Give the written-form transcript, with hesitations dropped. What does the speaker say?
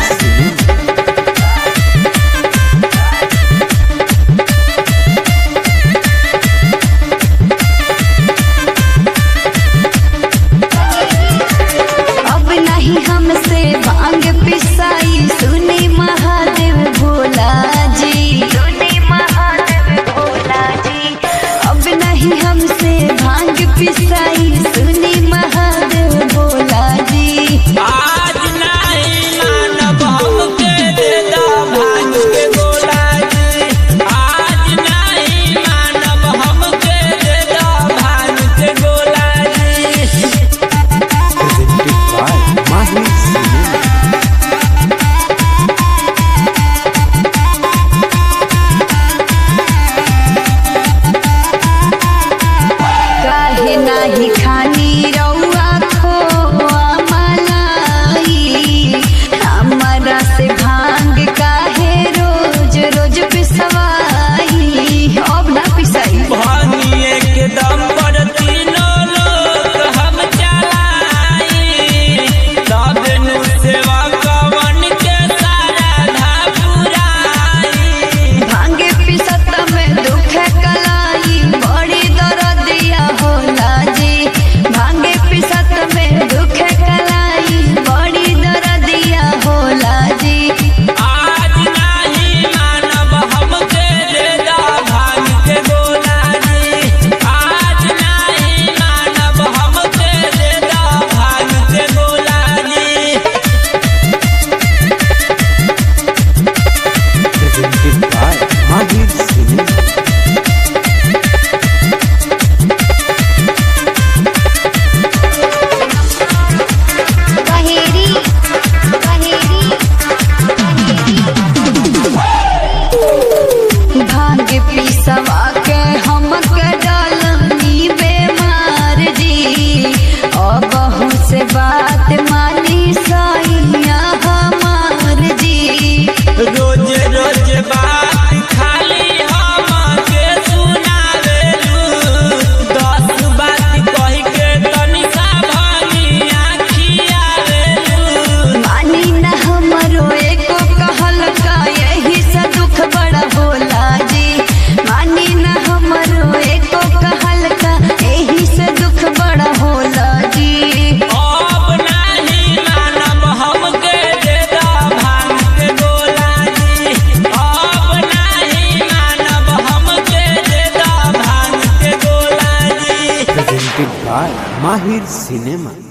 Cinema. अब नहीं हमसे भांग पिसाई सुनी महादेव भोला जी, सुनी महादेव भोला जी। अब नहीं हमसे भांग पिसाई सुनी महादेव भोला जी। आज नहीं मानब हमके दे दा भांग के गोला जी। आज नहीं मानब हमके दे दा भांग के गोला जी। Presented by Mahir Cinema। काहे नाही खानी रउआ खोआ मलाई, हमरा से भांग काहे रोज रोज पिसवाई। अब ना पिसाई भांगिए के दम पर तीनों लोग हम चलाई। तब नु सेवा कवन के सारा धा पुराई। भांगे पिसत में दुख कलाई, बड़ी दर्दिया होला जी। भांगे पिसत में दुख कलाई, बड़ी दर्दिया होला जी। आज नहीं मानब हमके दे दा भांग के गोला जी। आज नहीं मानब हमके दे दा भांग के गोला जी। Presented by Mahir Cinema। कहेरी कहेरी भांग पिसवा के हमके डालनी बेमार जी। अब से बात मानी सैया हमार जी। रोज रोज बात खाली हमके सुनावेलू। 10 बात कह के तनिका भनिया खियावेलू। मानी न हमरो एको कहल का, यही से दुख बड़ा होला जी। मानी न हमरो एको कहल का, यही से दुख बड़ा होला जी। अब नहीं मानब हमके दे दा भांग के गोला जी। अब नहीं मानब हमके दे दा भांग के गोला जी। Presented by Mahir Cinema।